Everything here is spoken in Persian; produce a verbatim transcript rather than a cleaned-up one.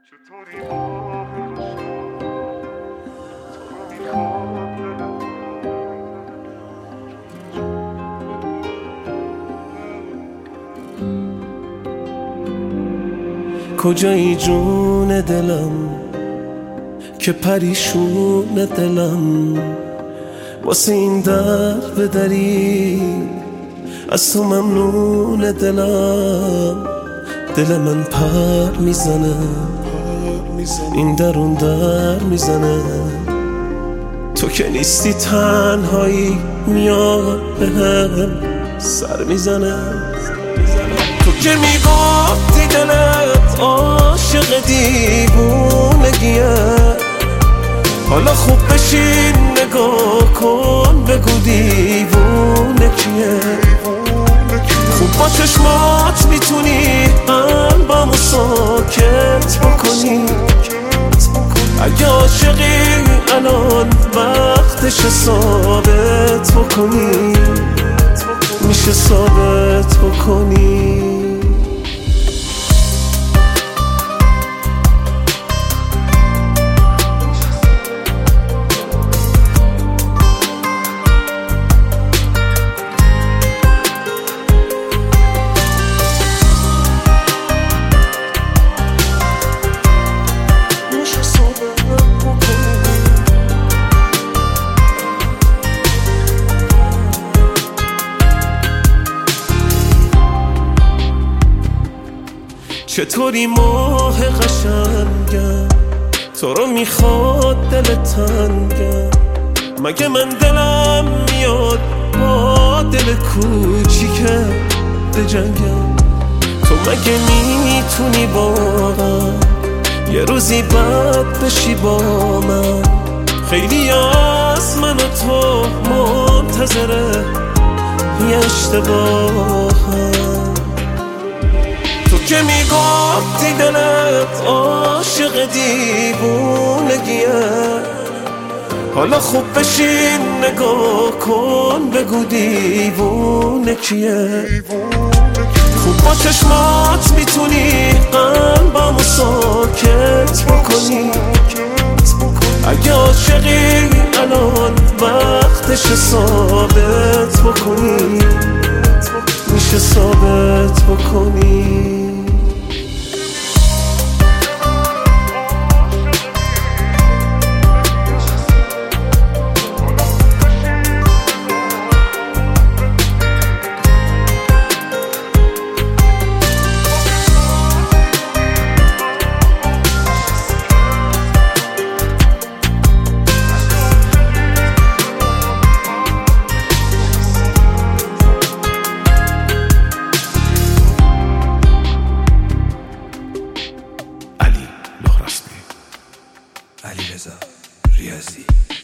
کجایی جون دلم که پریشون دلم واسه این در به دری از تو ممنون دلم دل من پر میزنه این در اون در میزنه تو که نیستی تنهایی میاد به هم سر میزنه تو که میگفتی دلت عاشق دیوونگیه حالا خوب بشین نگاه کن بگو دیوونه کیه خوب با چشمات میتونی قلبمو ساکت بکنی اگه عاشقی الان وقتش ثابت بکنی میشه ثابت بکنی چطوری ماه قشنگم تو رو میخواد دل تنگم مگه من دلم میاد با دل کوچیکه بجنگم تو مگه میتونی واقعا یه روزی بد بشی با من خیلی از من و تو منتظره یه اشتباهم تو که میگفتی دلت عاشق دیوونگیه حالا خوب بشین نگاه کن بگو دیوونه کیه خوب با چشمات میتونی قلبمو ساکت بکنی اگه عاشقی الان وقتش ثابت بکنی میشه ثابت بکنی علیرضا ریاضی